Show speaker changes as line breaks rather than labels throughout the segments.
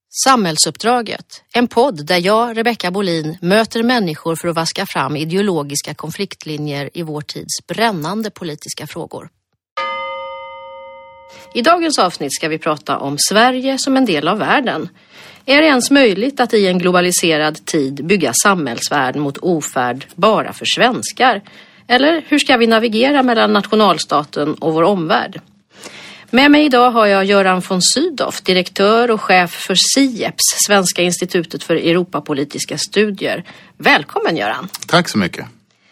Samhällsuppdraget, en podd där jag, Rebecka Bolin, möter människor för att vaska fram ideologiska konfliktlinjer i vår tids brännande politiska frågor. I dagens avsnitt ska vi prata om Sverige som en del av världen. Är det ens möjligt att i en globaliserad tid bygga samhällsvärden mot ofärd bara för svenskar? Eller hur ska vi navigera mellan nationalstaten och vår omvärld? Med mig idag har jag Göran von Sydow, direktör och chef för SIEPS, Svenska institutet för Europapolitiska studier. Välkommen Göran.
Tack så mycket.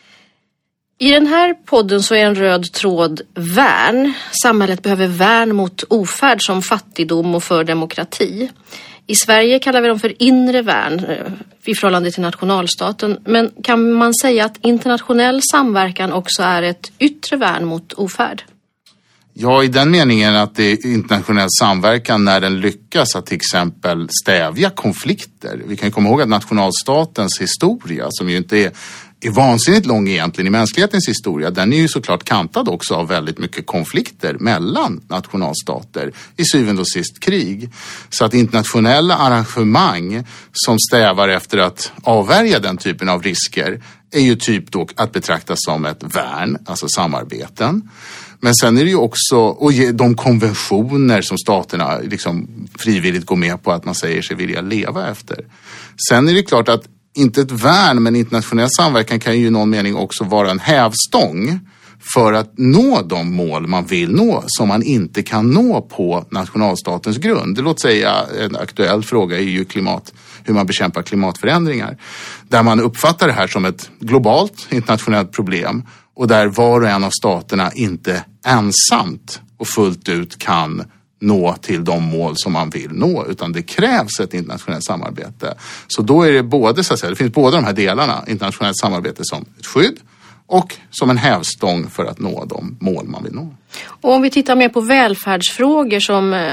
I den här podden så är en röd tråd värn. Samhället behöver värn mot ofärd som fattigdom och för demokrati. I Sverige kallar vi dem för inre värn i förhållande till nationalstaten. Men kan man säga att internationell samverkan också är ett yttre värn mot ofärd?
Ja, i den meningen att det är internationell samverkan när den lyckas att till exempel stävja konflikter. Vi kan ju komma ihåg att nationalstatens historia, som ju inte är vansinnigt lång egentligen i mänsklighetens historia, den är ju såklart kantad också av väldigt mycket konflikter mellan nationalstater, i syvende och sist krig. Så att internationella arrangemang som strävar efter att avvärja den typen av risker är ju typ då att betraktas som ett värn, alltså samarbeten. Men sen är det ju också, och de konventioner som staterna liksom frivilligt går med på att man säger sig vilja leva efter. Sen är det klart att inte ett värn, men internationell samverkan kan ju i någon mening också vara en hävstång för att nå de mål man vill nå som man inte kan nå på nationalstatens grund. Låt säga en aktuell fråga är ju hur man bekämpar klimatförändringar. Där man uppfattar det här som ett globalt internationellt problem och där var och en av staterna inte ensamt och fullt ut kan nå till de mål som man vill nå, utan det krävs ett internationellt samarbete. Så då är det både, så att säga, det finns båda de här delarna, internationellt samarbete som ett skydd och som en hävstång för att nå de mål man vill nå.
Och om vi tittar mer på välfärdsfrågor som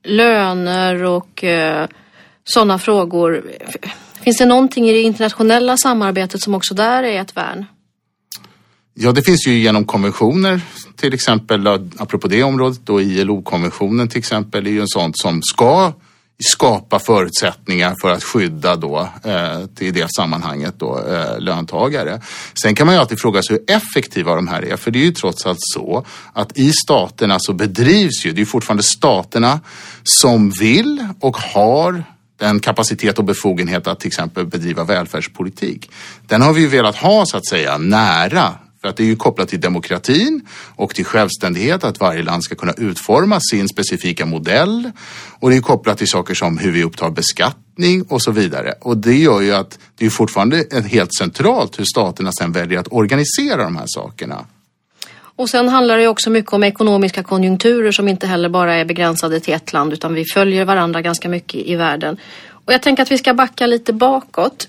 löner och sådana frågor, finns det någonting i det internationella samarbetet som också där är ett värn?
Ja, det finns ju genom konventioner, till exempel, apropå det området, då ILO-konventionen till exempel är ju en sån som ska skapa förutsättningar för att skydda då, i det sammanhanget då, löntagare. Sen kan man ju alltid fråga sig hur effektiva de här är, för det är ju trots allt så att i staterna så bedrivs ju, det är ju fortfarande staterna som vill och har den kapacitet och befogenhet att till exempel bedriva välfärdspolitik. Den har vi ju velat ha så att säga nära. För att det är ju kopplat till demokratin och till självständighet, att varje land ska kunna utforma sin specifika modell. Och det är kopplat till saker som hur vi upptar beskattning och så vidare. Och det gör ju att det är fortfarande helt centralt hur staterna sen väljer att organisera de här sakerna.
Och sen handlar det också mycket om ekonomiska konjunkturer som inte heller bara är begränsade till ett land, utan vi följer varandra ganska mycket i världen. Och jag tänker att vi ska backa lite bakåt.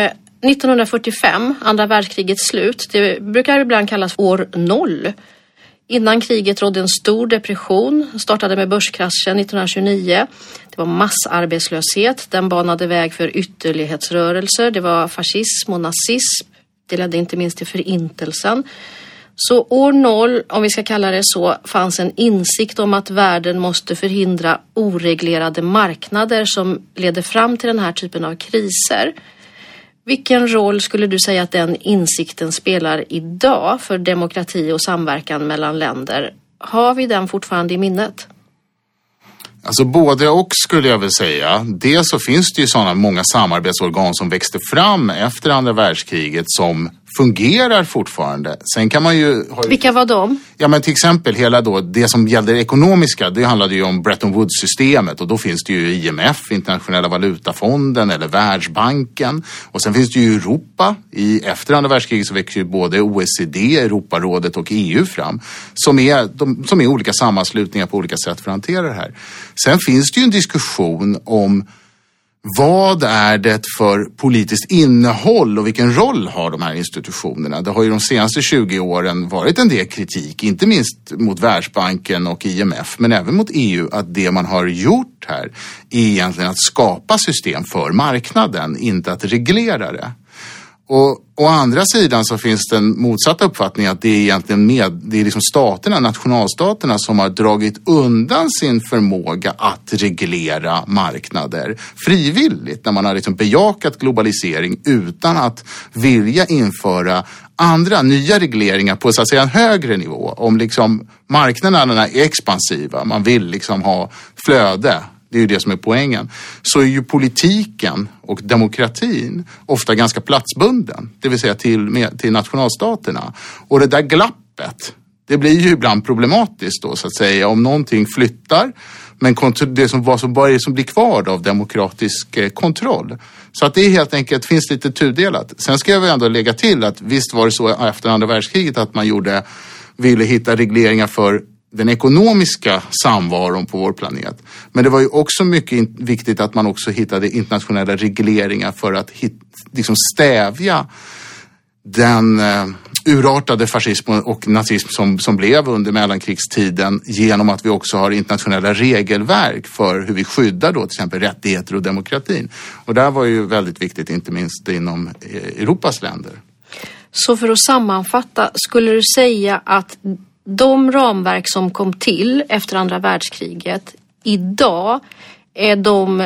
1945, andra världskrigets slut, det brukar ibland kallas år 0. Innan kriget rådde en stor depression, startade med börskraschen 1929. Det var massarbetslöshet, den banade väg för ytterlighetsrörelser, det var fascism och nazism, det ledde inte minst till förintelsen. Så år 0, om vi ska kalla det så, fanns en insikt om att världen måste förhindra oreglerade marknader som leder fram till den här typen av kriser. Vilken roll skulle du säga att den insikten spelar idag för demokrati och samverkan mellan länder? Har vi den fortfarande i minnet?
Alltså både och skulle jag väl säga. Dels så finns det ju sådana många samarbetsorgan som växte fram efter andra världskriget som fungerar fortfarande. Sen kan man ju...
Vilka var de?
Ja, men till exempel hela då, det som gällde det ekonomiska, det handlade ju om Bretton Woods-systemet och då finns det ju IMF, Internationella valutafonden eller Världsbanken. Och sen finns det ju Europa. Efter andra världskriget så växer ju både OECD, Europarådet och EU fram som är olika sammanslutningar på olika sätt för att hantera det här. Sen finns det ju en diskussion om vad är det för politiskt innehåll och vilken roll har de här institutionerna? Det har ju de senaste 20 åren varit en del kritik, inte minst mot Världsbanken och IMF, men även mot EU, att det man har gjort här är egentligen att skapa system för marknaden, inte att reglera det. Och å andra sidan så finns det en motsatt uppfattning att det är egentligen det är liksom staterna, nationalstaterna som har dragit undan sin förmåga att reglera marknader frivilligt när man har liksom bejakat globalisering utan att vilja införa andra nya regleringar på så att säga en högre nivå. Om liksom marknaderna är expansiva, man vill liksom ha flöde. Det är ju det som är poängen. Så är ju politiken och demokratin ofta ganska platsbunden. Det vill säga till nationalstaterna. Och det där glappet, det blir ju ibland problematiskt då så att säga. Om någonting flyttar, men vad som blir kvar av demokratisk kontroll. Så att det är helt enkelt, finns lite tudelat. Sen ska jag väl ändå lägga till att visst var det så efter andra världskriget att man ville hitta regleringar för den ekonomiska samvaron på vår planet. Men det var ju också mycket viktigt att man också hittade internationella regleringar för att liksom stävja den urartade fascism och nazism som blev under mellankrigstiden genom att vi också har internationella regelverk för hur vi skyddar då till exempel rättigheter och demokratin. Och det här var ju väldigt viktigt, inte minst inom Europas länder.
Så för att sammanfatta, skulle du säga att de ramverk som kom till efter andra världskriget idag är de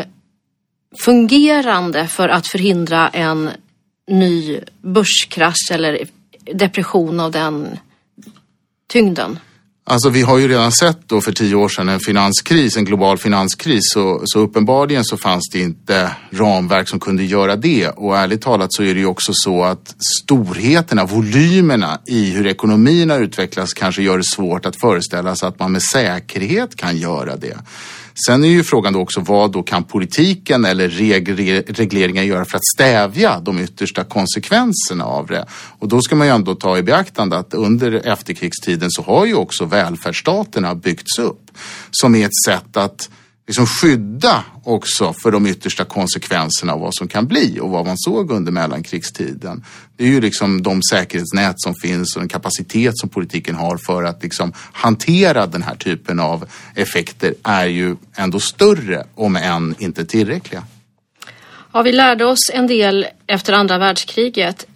fungerande för att förhindra en ny börskrasch eller depression av den tyngden?
Alltså vi har ju redan sett då för 10 år sedan en global finanskris. Så uppenbarligen så fanns det inte ramverk som kunde göra det. Och ärligt talat så är det ju också så att storheterna, volymerna i hur ekonomierna utvecklas kanske gör det svårt att föreställa sig att man med säkerhet kan göra det. Sen är ju frågan då också vad då kan politiken eller regleringar göra för att stävja de yttersta konsekvenserna av det. Och då ska man ju ändå ta i beaktande att under efterkrigstiden så har ju också välfärdsstaterna byggts upp som är ett sätt att liksom skydda också för de yttersta konsekvenserna av vad som kan bli och vad man såg under mellankrigstiden. Det är ju liksom de säkerhetsnät som finns och den kapacitet som politiken har för att liksom hantera den här typen av effekter är ju ändå större om än inte tillräckliga.
Ja, vi lärde oss en del efter andra världskriget.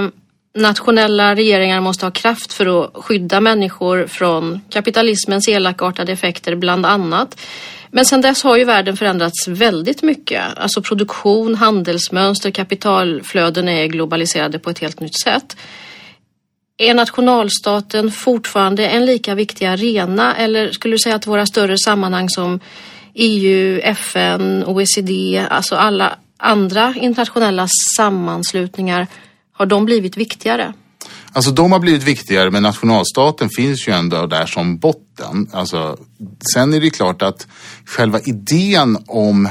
Nationella regeringar måste ha kraft för att skydda människor från kapitalismens elakartade effekter bland annat. Men sedan dess har ju världen förändrats väldigt mycket. Alltså produktion, handelsmönster, kapitalflöden är globaliserade på ett helt nytt sätt. Är nationalstaten fortfarande en lika viktig arena eller skulle du säga att våra större sammanhang som EU, FN, OECD, alltså alla andra internationella sammanslutningar, har de blivit viktigare?
Alltså de har blivit viktigare, men nationalstaten finns ju ändå där som botten. Alltså, sen är det klart att själva idén om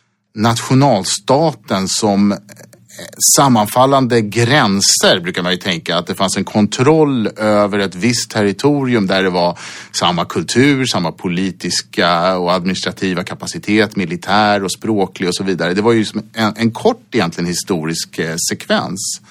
nationalstaten som sammanfallande gränser brukar man ju tänka att det fanns en kontroll över ett visst territorium där det var samma kultur, samma politiska och administrativa kapacitet, militär och språklig och så vidare. Det var ju som en kort egentligen historisk sekvens.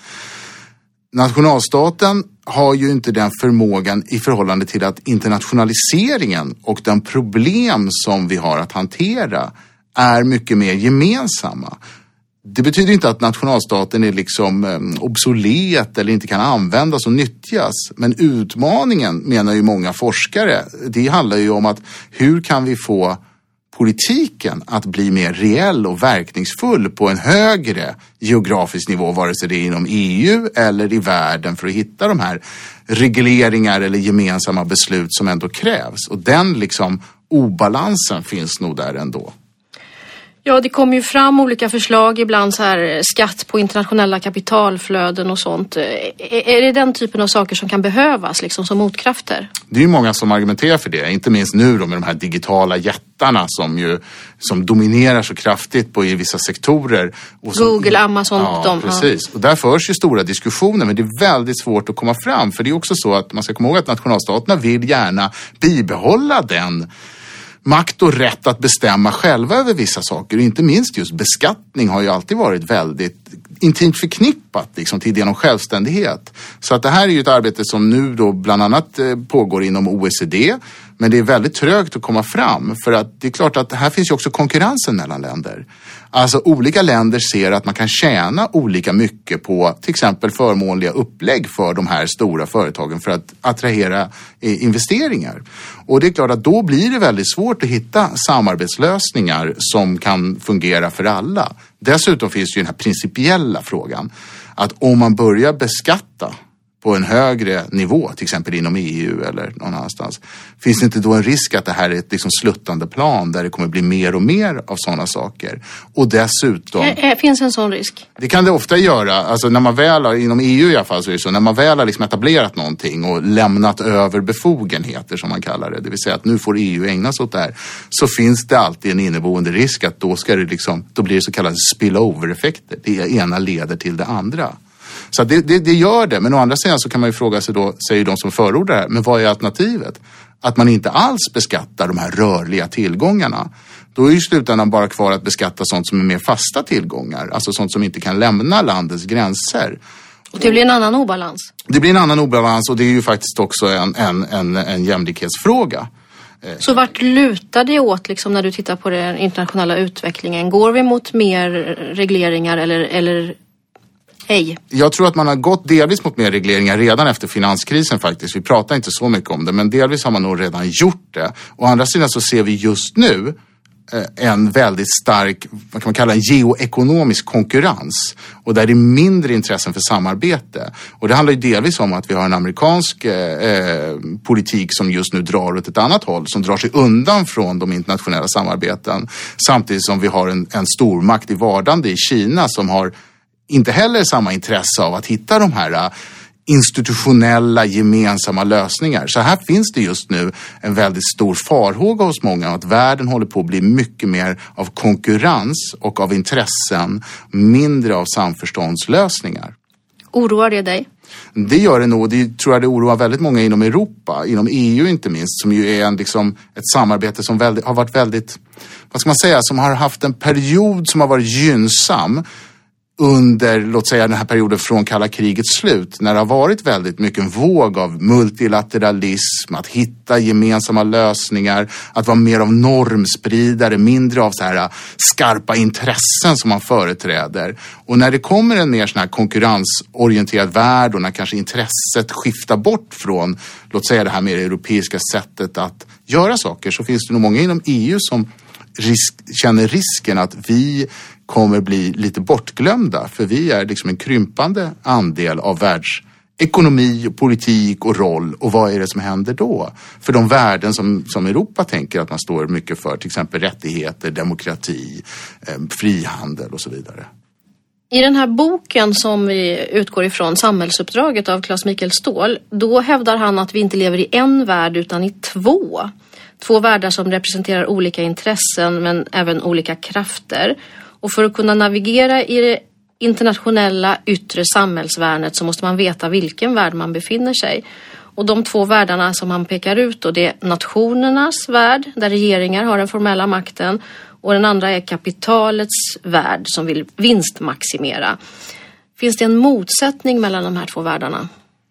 Nationalstaten har ju inte den förmågan i förhållande till att internationaliseringen och de problem som vi har att hantera är mycket mer gemensamma. Det betyder inte att nationalstaten är liksom obsolet eller inte kan användas och nyttjas. Men utmaningen, menar ju många forskare, det handlar ju om att hur kan vi få politiken att bli mer reell och verkningsfull på en högre geografisk nivå, vare sig det är inom EU eller i världen, för att hitta de här regleringar eller gemensamma beslut som ändå krävs. Och den liksom obalansen finns nog där ändå.
Ja, det kommer ju fram olika förslag, ibland så här skatt på internationella kapitalflöden och sånt. Är det den typen av saker som kan behövas liksom som motkrafter?
Det är ju många som argumenterar för det, inte minst nu då med de här digitala jättarna som dominerar så kraftigt i vissa sektorer. Och
Google, Amazon,
ja, precis. Och där förs ju stora diskussioner, men det är väldigt svårt att komma fram. För det är också så att man ska komma ihåg att nationalstaterna vill gärna bibehålla den makt och rätt att bestämma själva över vissa saker. Och inte minst just beskattning har ju alltid varit väldigt intimt förknippat upprepat liksom, till idén om självständighet. Så att det här är ju ett arbete som nu då bland annat pågår inom OECD, men det är väldigt trögt att komma fram, för att det är klart att här finns ju också konkurrensen mellan länder. Alltså olika länder ser att man kan tjäna olika mycket på till exempel förmånliga upplägg för de här stora företagen för att attrahera investeringar. Och det är klart att då blir det väldigt svårt att hitta samarbetslösningar som kan fungera för alla. Dessutom finns ju den här principiella frågan att om man börjar beskatta på en högre nivå, till exempel inom EU eller någon annanstans, finns det inte då en risk att det här är ett liksom sluttande plan där det kommer bli mer och mer av sådana saker? Och dessutom...
Finns en sån risk?
Det kan det ofta göra. Alltså när man väl har, inom EU i alla fall så är det så, när man väl har liksom etablerat någonting och lämnat över befogenheter som man kallar det, det vill säga att nu får EU ägna sig åt det här, så finns det alltid en inneboende risk att då ska det liksom, då blir det så kallade spillover-effekter. Det ena leder till det andra. Så det gör det, men å andra sidan så kan man ju fråga sig då, säger de som förordar det här, men vad är alternativet? Att man inte alls beskattar de här rörliga tillgångarna. Då är ju slutändan bara kvar att beskatta sånt som är mer fasta tillgångar, alltså sånt som inte kan lämna landets gränser.
Och det blir en annan obalans?
Det blir en annan obalans, och det är ju faktiskt också en jämlikhetsfråga.
Så vart lutar det åt liksom, när du tittar på den internationella utvecklingen? Går vi mot mer regleringar eller hej?
Jag tror att man har gått delvis mot mer regleringar redan efter finanskrisen faktiskt. Vi pratar inte så mycket om det, men delvis har man nog redan gjort det. Å andra sidan så ser vi just nu en väldigt stark, vad kan man kalla en geoekonomisk konkurrens, och där det är mindre intressen för samarbete. Och det handlar ju delvis om att vi har en amerikansk politik som just nu drar åt ett annat håll, som drar sig undan från de internationella samarbeten, samtidigt som vi har en stormakt i vardande i Kina som har inte heller samma intresse av att hitta de här institutionella gemensamma lösningar. Så här finns det just nu en väldigt stor farhåga hos många att världen håller på att bli mycket mer av konkurrens och av intressen, mindre av samförståndslösningar. Oroar det dig? Det gör det nog. Det tror jag det oroar väldigt många inom Europa, inom EU inte minst, som ju är ett samarbete som har varit väldigt, vad ska man säga, som har haft en period som har varit gynnsam under, låt säga, den här perioden från kalla krigets slut, när det har varit väldigt mycket en våg av multilateralism, att hitta gemensamma lösningar, att vara mer av normspridare, mindre av så här skarpa intressen som man företräder. Och när det kommer en mer sån här konkurrensorienterad värld och när kanske intresset skiftar bort från, låt säga, det här mer europeiska sättet att göra saker, så finns det nog många inom EU som känner risken att vi kommer bli lite bortglömda, för vi är liksom en krympande andel av världsekonomi, politik och roll, och vad är det som händer då? För de värden som Europa tänker att man står mycket för, till exempel rättigheter, demokrati, frihandel och så vidare.
I den här boken som vi utgår ifrån, Samhällsuppdraget av Claes-Mikael Ståhl, då hävdar han att vi inte lever i en värld utan i två. Två världar som representerar olika intressen men även olika krafter. Och för att kunna navigera i det internationella yttre samhällsvärnet så måste man veta vilken värld man befinner sig. Och de två världarna som han pekar ut då, det är nationernas värld där regeringar har den formella makten, och den andra är kapitalets värld som vill vinstmaximera. Finns det en motsättning mellan de här två världarna?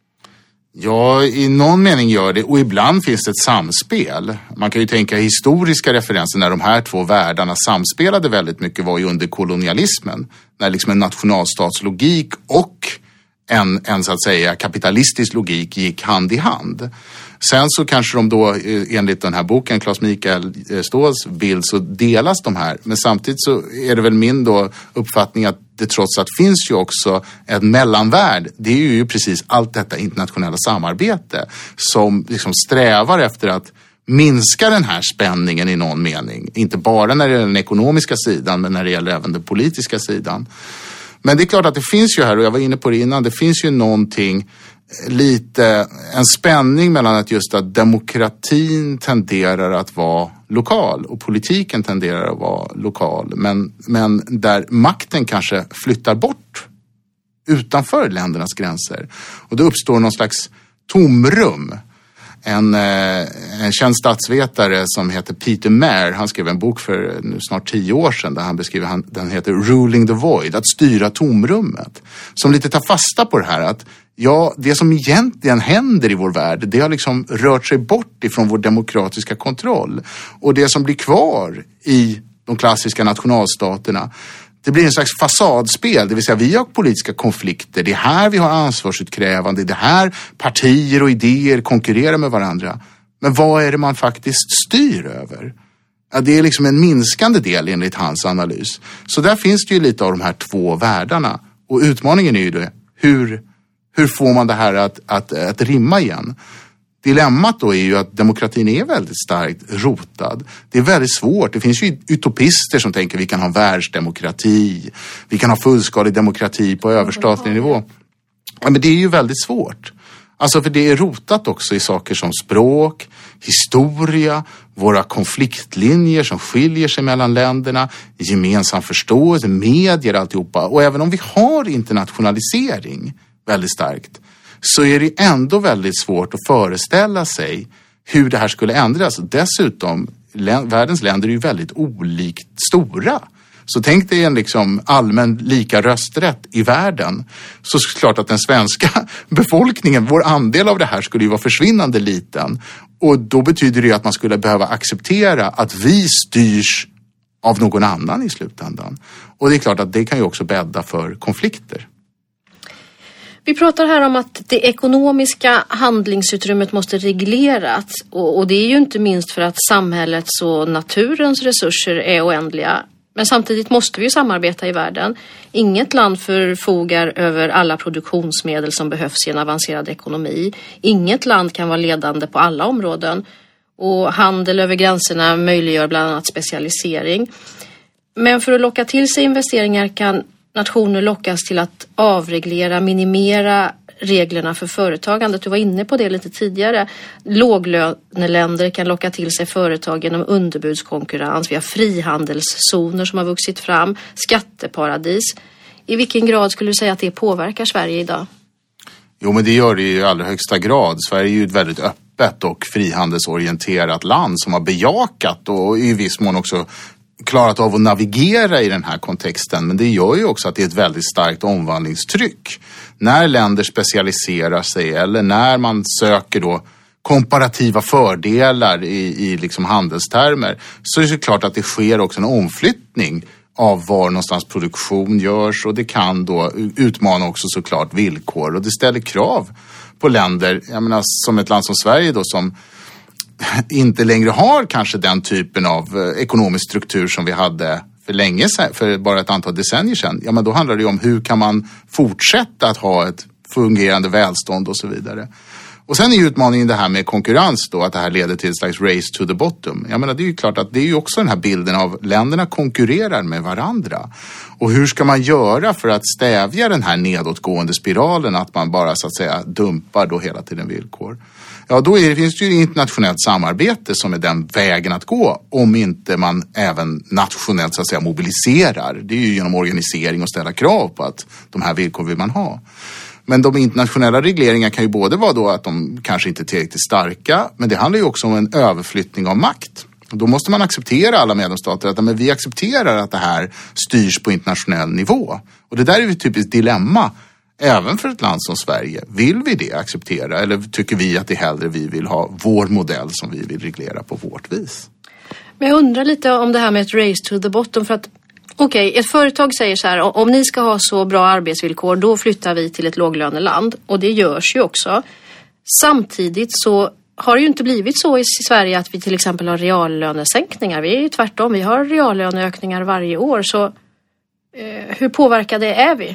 Ja, i någon mening gör det, och ibland finns det ett samspel. Man kan ju tänka historiska referenser när de här två världarna samspelade väldigt mycket var ju under kolonialismen. När liksom en nationalstatslogik och en så att säga kapitalistisk logik gick hand i hand. Sen så kanske de då, enligt den här boken, Claes-Mikael Ståhls bild, så delas de här. Men samtidigt så är det väl min då uppfattning att det trots allt finns ju också en mellanvärld. Det är ju precis allt detta internationella samarbete som liksom strävar efter att minska den här spänningen i någon mening. Inte bara när det gäller den ekonomiska sidan, men när det gäller även den politiska sidan. Men det är klart att det finns ju här, och jag var inne på det innan, det finns ju någonting lite, en spänning mellan att just att demokratin tenderar att vara lokal och politiken tenderar att vara lokal, men där makten kanske flyttar bort utanför ländernas gränser, och då uppstår någon slags tomrum. En känd statsvetare som heter Peter Mayer, han skrev en bok för nu snart 10 år sedan där han beskriver, den heter Ruling the Void, att styra tomrummet. Som lite tar fasta på det här att det som egentligen händer i vår värld, det har liksom rört sig bort ifrån vår demokratiska kontroll. Och det som blir kvar i de klassiska nationalstaterna, det blir en slags fasadspel, det vill säga vi har politiska konflikter, det är här vi har ansvarsutkrävande, det är här partier och idéer konkurrerar med varandra. Men vad är det man faktiskt styr över? Ja, det är liksom en minskande del enligt hans analys. Så där finns det ju lite av de här två världarna. Och utmaningen är ju det, hur får man det här att rimma igen? Dilemmat då är ju att demokratin är väldigt starkt rotad. Det är väldigt svårt. Det finns ju utopister som tänker vi kan ha världsdemokrati. Vi kan ha fullskalig demokrati på överstatlig nivå. Ja, men det är ju väldigt svårt. Alltså för det är rotat också i saker som språk, historia, våra konfliktlinjer som skiljer sig mellan länderna, gemensam förståelse, medier, alltihopa. Och även om vi har internationalisering väldigt starkt, så är det ändå väldigt svårt att föreställa sig hur det här skulle ändras. Dessutom, världens länder är ju väldigt olikt stora. Så tänk dig en liksom allmän lika rösträtt i världen. Så är det klart att den svenska befolkningen, vår andel av det här skulle ju vara försvinnande liten. Och då betyder det ju att man skulle behöva acceptera att vi styrs av någon annan i slutändan. Och det är klart att det kan ju också bädda för konflikter.
Vi pratar här om att det ekonomiska handlingsutrymmet måste regleras och det är ju inte minst för att samhällets och naturens resurser är oändliga. Men samtidigt måste vi ju samarbeta i världen. Inget land förfogar över alla produktionsmedel som behövs i en avancerad ekonomi. Inget land kan vara ledande på alla områden. Och handel över gränserna möjliggör bland annat specialisering. Men för att locka till sig investeringar kan nationer lockas till att avreglera, minimera reglerna för företagandet. Du var inne på det lite tidigare. Låglöneländer kan locka till sig företag genom underbudskonkurrens. Vi har frihandelszoner som har vuxit fram, skatteparadis. I vilken grad skulle du säga att det påverkar Sverige idag?
Jo, men det gör det i allra högsta grad. Sverige är ju ett väldigt öppet och frihandelsorienterat land som har bejakat och i viss mån också klarat av att navigera i den här kontexten. Men det gör ju också att det är ett väldigt starkt omvandlingstryck. När länder specialiserar sig eller när man söker då komparativa fördelar i liksom handelstermer, så är det klart att det sker också en omflyttning av var någonstans produktion görs, och det kan då utmana också såklart villkor, och det ställer krav på länder, jag menar som ett land som Sverige då, som inte längre har kanske den typen av ekonomisk struktur som vi hade för länge sedan, för bara ett antal decennier sedan. Ja, men då handlar det ju om hur kan man fortsätta att ha ett fungerande välstånd och så vidare. Och sen är ju utmaningen det här med konkurrens då, att det här leder till ett slags race to the bottom. Jag menar, det är ju klart att det är ju också den här bilden av länderna konkurrerar med varandra. Och hur ska man göra för att stävja den här nedåtgående spiralen, att man bara så att säga dumpar då hela tiden villkor? Ja, då finns det ju internationellt samarbete som är den vägen att gå, om inte man även nationellt så att säga mobiliserar. Det är ju genom organisering och ställa krav på att de här villkor vill man ha. Men de internationella regleringarna kan ju både vara då att de kanske inte är tillräckligt starka, men det handlar ju också om en överflyttning av makt. Då måste man acceptera, alla medlemsstater, att men vi accepterar att det här styrs på internationell nivå. Och det där är ju ett typiskt dilemma även för ett land som Sverige. Vill vi det acceptera, eller tycker vi att det hellre vi vill ha vår modell som vi vill reglera på vårt vis?
Men jag undrar lite om det här med ett race to the bottom, för att okej, ett företag säger så här, om ni ska ha så bra arbetsvillkor, då flyttar vi till ett låglöneland. Och det görs ju också. Samtidigt så har det ju inte blivit så i Sverige att vi till exempel har reallönesänkningar. Vi är ju tvärtom, vi har reallöneökningar varje år. Så hur påverkade är vi?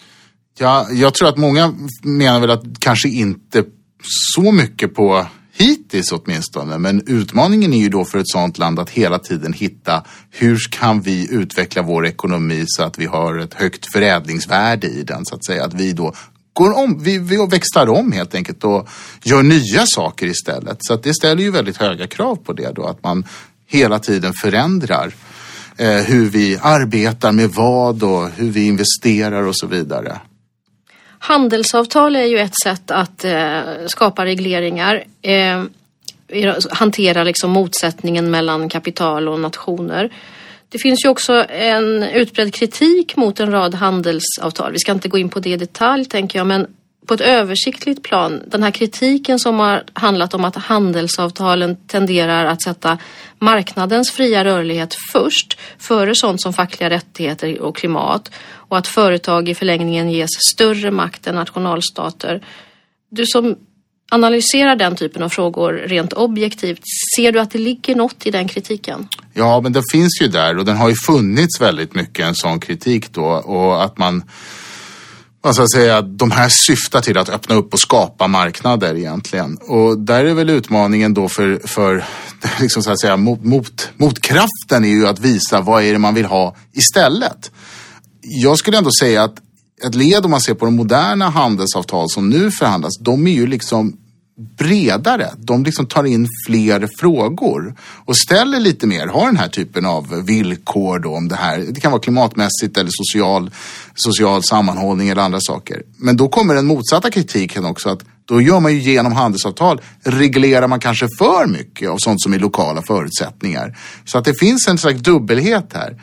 Ja, jag tror att många menar väl att kanske inte så mycket på hittills åtminstone, men utmaningen är ju då för ett sådant land att hela tiden hitta hur kan vi utveckla vår ekonomi så att vi har ett högt förädlingsvärde i den, så att säga, att vi då går om, vi växlar om helt enkelt och gör nya saker istället. Så att det ställer ju väldigt höga krav på det då, att man hela tiden förändrar hur vi arbetar med vad och hur vi investerar och så vidare.
Handelsavtal är ju ett sätt att skapa regleringar, hantera liksom motsättningen mellan kapital och nationer. Det finns ju också en utbredd kritik mot en rad handelsavtal. Vi ska inte gå in på det i detalj, tänker jag, men på ett översiktligt plan, den här kritiken som har handlat om att handelsavtalen tenderar att sätta marknadens fria rörlighet först, före sånt som fackliga rättigheter och klimat, och att företag i förlängningen ges större makt än nationalstater. Du som analyserar den typen av frågor rent objektivt, ser du att det ligger något i den kritiken?
Ja, men den finns ju där, och den har ju funnits väldigt mycket en sån kritik då, och att man ska säga, de här syftar till att öppna upp och skapa marknader egentligen. Och där är väl utmaningen då för liksom så att säga, motkraften är ju att visa vad är det man vill ha istället. Jag skulle ändå säga att ett led, om man ser på de moderna handelsavtal som nu förhandlas, de är ju liksom bredare. De liksom tar in fler frågor och ställer lite mer, har den här typen av villkor då om det här. Det kan vara klimatmässigt eller social sammanhållning eller andra saker. Men då kommer den motsatta kritiken också, att då gör man ju genom handelsavtal, reglerar man kanske för mycket av sånt som är lokala förutsättningar. Så att det finns en slags dubbelhet här.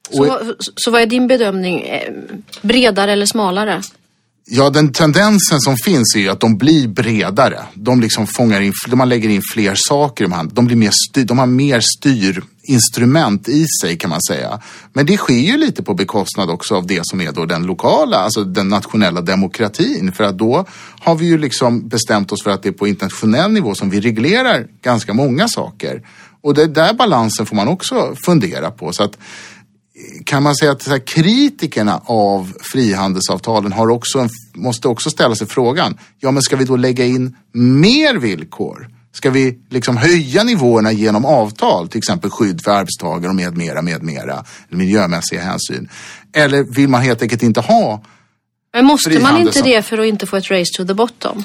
Så vad är din bedömning? Bredare eller smalare?
Ja, den tendensen som finns är ju att de blir bredare. De liksom fångar in, man lägger in fler saker i hand. De har mer styrinstrument i sig, kan man säga. Men det sker ju lite på bekostnad också av det som är då den lokala, alltså den nationella demokratin. För att då har vi ju liksom bestämt oss för att det är på internationell nivå som vi reglerar ganska många saker. Och det där balansen får man också fundera på. Så att kan man säga att så här, kritikerna av frihandelsavtalen måste också ställa sig frågan, ja men ska vi då lägga in mer villkor? Ska vi liksom höja nivåerna genom avtal, till exempel skydd för arbetstagare och med mera, miljömässiga hänsyn? Eller vill man helt enkelt inte ha?
Men måste man inte det för att inte få ett race to the bottom?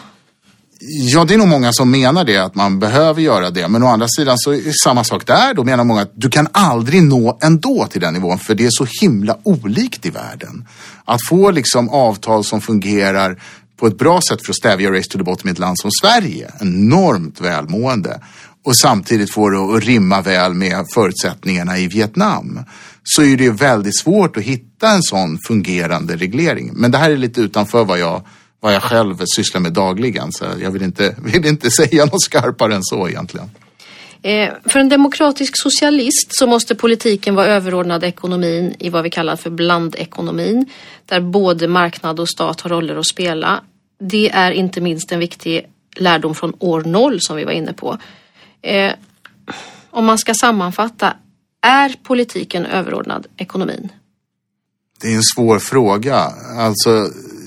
Ja, det är nog många som menar det, att man behöver göra det. Men å andra sidan så är samma sak där. Då menar många att du kan aldrig nå ändå till den nivån, för det är så himla olikt i världen. Att få liksom avtal som fungerar på ett bra sätt för att stävja race to the bottom i ett land som Sverige, enormt välmående, och samtidigt få det att rimma väl med förutsättningarna i Vietnam, så är det väldigt svårt att hitta en sån fungerande reglering. Men det här är lite utanför vad jag själv sysslar med dagligen, så jag vill inte säga något skarpare än så egentligen.
För en demokratisk socialist så måste politiken vara överordnad ekonomin i vad vi kallar för blandekonomin, där både marknad och stat har roller att spela. Det är inte minst en viktig lärdom från år 0 som vi var inne på. Om man ska sammanfatta, är politiken överordnad ekonomin?
Det är en svår fråga. Alltså,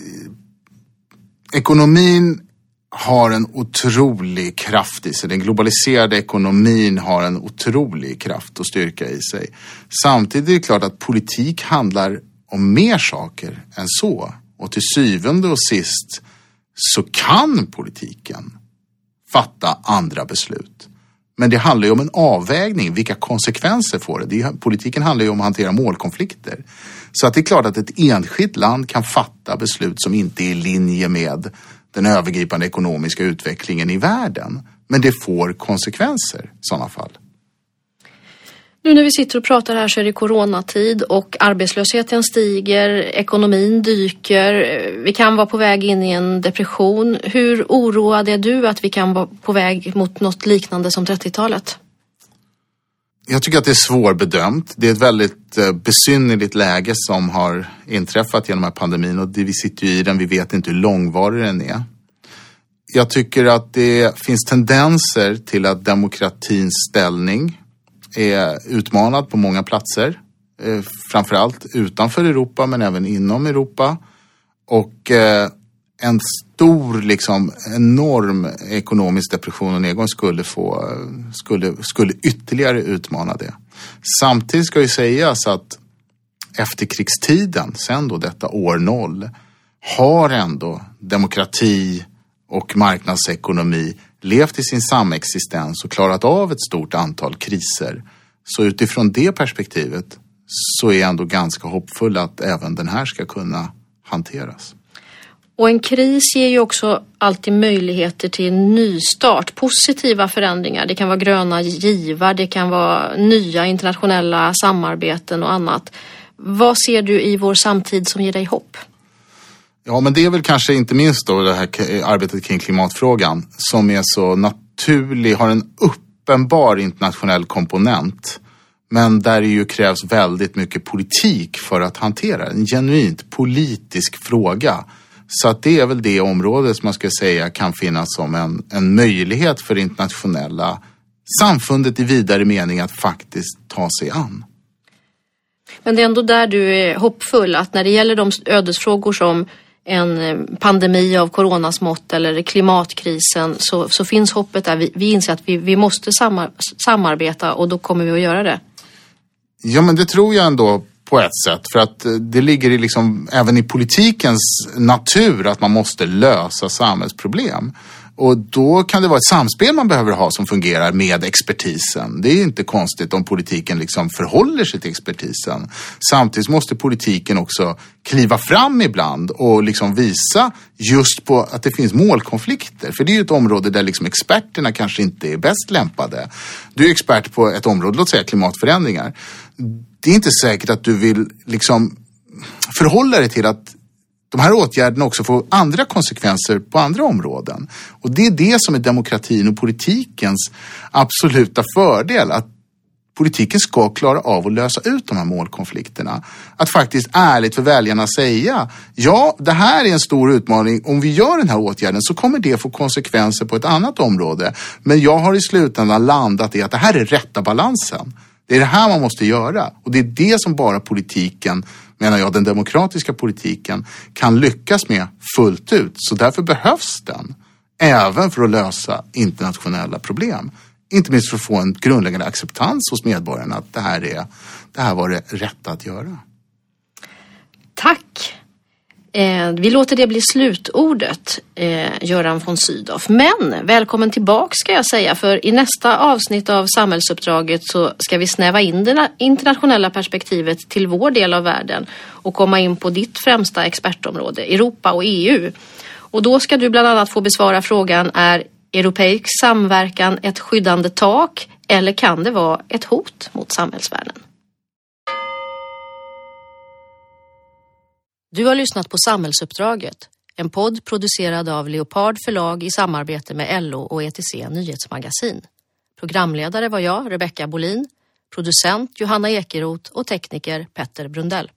ekonomin har en otrolig kraft i sig. Den globaliserade ekonomin har en otrolig kraft och styrka i sig. Samtidigt är det klart att politik handlar om mer saker än så. Och till syvende och sist så kan politiken fatta andra beslut. Men det handlar ju om en avvägning. Vilka konsekvenser får det? Politiken handlar ju om att hantera målkonflikter. Så att det är klart att ett enskilt land kan fatta beslut som inte är i linje med den övergripande ekonomiska utvecklingen i världen. Men det får konsekvenser i sådana fall.
Nu när vi sitter och pratar här så är det coronatid och arbetslösheten stiger, ekonomin dyker, vi kan vara på väg in i en depression. Hur oroad är du att vi kan vara på väg mot något liknande som 30-talet?
Jag tycker att det är svårbedömt. Det är ett väldigt besynnerligt läge som har inträffat genom den här pandemin, och vi sitter ju i den, vi vet inte hur långvarig den är. Jag tycker att det finns tendenser till att demokratins ställning är utmanad på många platser. Framförallt utanför Europa men även inom Europa. Och en stor, liksom enorm ekonomisk depression och nedgång skulle ytterligare utmana det. Samtidigt ska ju sägas att efterkrigstiden, sen då detta år 0, har ändå demokrati och marknadsekonomi levt i sin samexistens och klarat av ett stort antal kriser. Så utifrån det perspektivet så är jag ändå ganska hoppfull att även den här ska kunna hanteras.
Och en kris ger ju också alltid möjligheter till nystart, positiva förändringar. Det kan vara gröna givar, det kan vara nya internationella samarbeten och annat. Vad ser du i vår samtid som ger dig hopp?
Ja, men det är väl kanske inte minst då det här arbetet kring klimatfrågan som är så naturlig, har en uppenbar internationell komponent. Men där det ju krävs väldigt mycket politik för att hantera en genuint politisk fråga. Så att det är väl det området som man ska säga kan finnas som en möjlighet för det internationella samfundet i vidare mening att faktiskt ta sig an.
Men det är ändå där du är hoppfull, att när det gäller de ödesfrågor som en pandemi av coronasmått eller klimatkrisen så finns hoppet där. Vi inser att vi måste samarbeta och då kommer vi att göra det.
Ja, men det tror jag ändå på ett sätt. För att det ligger i liksom, även i politikens natur att man måste lösa samhällsproblem. Och då kan det vara ett samspel man behöver ha som fungerar med expertisen. Det är inte konstigt om politiken liksom förhåller sig till expertisen. Samtidigt måste politiken också kliva fram ibland och liksom visa just på att det finns målkonflikter. För det är ju ett område där liksom experterna kanske inte är bäst lämpade. Du är expert på ett område, låt säga klimatförändringar. Det är inte säkert att du vill liksom förhålla dig till att de här åtgärderna också får andra konsekvenser på andra områden. Och det är det som är demokratin och politikens absoluta fördel. Att politiken ska klara av att lösa ut de här målkonflikterna. Att faktiskt ärligt för väljarna säga, ja, det här är en stor utmaning. Om vi gör den här åtgärden så kommer det få konsekvenser på ett annat område. Men jag har i slutändan landat i att det här är rätta balansen. Det är det här man måste göra. Och det är det som bara politiken, menar jag, den demokratiska politiken kan lyckas med fullt ut. Så därför behövs den. Även för att lösa internationella problem. Inte minst för att få en grundläggande acceptans hos medborgarna att det här var det rätta att göra.
Tack! Vi låter det bli slutordet, Göran von Sydow. Men välkommen tillbaka ska jag säga, för i nästa avsnitt av Samhällsuppdraget så ska vi snäva in det internationella perspektivet till vår del av världen och komma in på ditt främsta expertområde, Europa och EU. Och då ska du bland annat få besvara frågan, är europeisk samverkan ett skyddande tak eller kan det vara ett hot mot samhällsvärden? Du har lyssnat på Samhällsuppdraget, en podd producerad av Leopard förlag i samarbete med LO och ETC Nyhetsmagasin. Programledare var jag, Rebecka Bolin, producent Johanna Ekeroth och tekniker Petter Brundell.